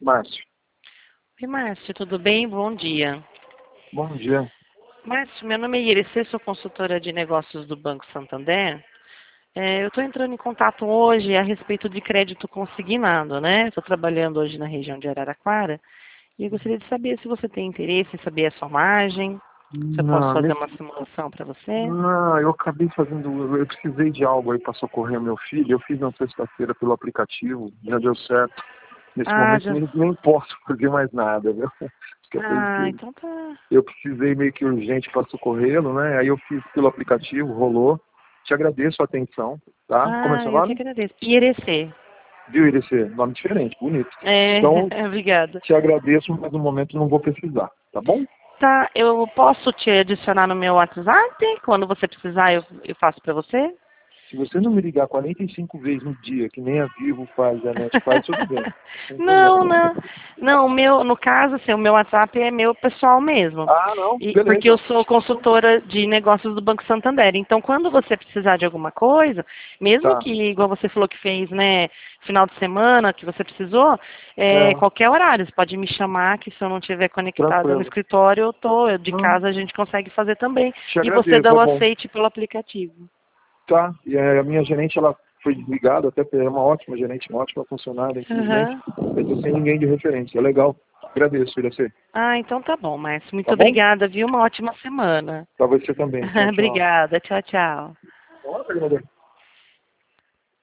Márcio, Oi, Márcio, tudo bem? Bom dia. bom dia. Márcio, meu nome é Irecê, sou consultora de negócios do Banco Santander. Eu estou entrando em contato hoje a respeito de crédito consignado, né? Estou trabalhando hoje na região de Araraquara e eu gostaria de saber se você tem interesse em saber a sua margem, se eu posso Não, fazer uma simulação para você. não, eu acabei fazendo, eu precisei de algo aí para socorrer meu filho. Eu fiz na sexta-feira pelo aplicativo, já deu certo. Nesse Ah, momento já. nem posso fazer mais nada, viu? Porque Ah, então tá. eu precisei meio que urgente para socorrê-lo, né? Aí eu fiz pelo aplicativo, rolou. Te agradeço a atenção, tá? Como é Ah, seu eu que nome? agradeço. Irecê. Viu, Irecê? Nome diferente, bonito. É, Então, obrigada. te agradeço, mas no momento não vou precisar, tá bom? Tá, eu posso te adicionar no meu WhatsApp? Quando você precisar, eu faço para você? Se você não me ligar 45 vezes no dia, que nem a Vivo faz, a NET faz, tudo bem. Sem Não, problema. não. Não, no caso, assim, o meu WhatsApp é meu pessoal mesmo. Ah, não. Porque eu Beleza. sou consultora de negócios do Banco Santander. Então, quando você precisar de alguma coisa, mesmo Tá. que, igual você falou que fez, né, final de semana, que você precisou, É, qualquer horário, você pode me chamar, que se eu não estiver conectada no tranquilo. escritório, de Não, casa a gente consegue fazer também. te E você agradeço, dá é o bom. aceite pelo aplicativo. Tá. E a minha gerente, ela foi desligada, até é uma ótima gerente, uma ótima funcionária, infelizmente. Aham. Eu tô sem ninguém de referência. É legal. Agradeço, Iracê. Ah, então tá bom, Márcio. Muito Tá bom? obrigada, viu? Uma ótima semana. Pra você também. Tchau, tchau. Obrigada. Tchau, tchau. Bora, Fernanda.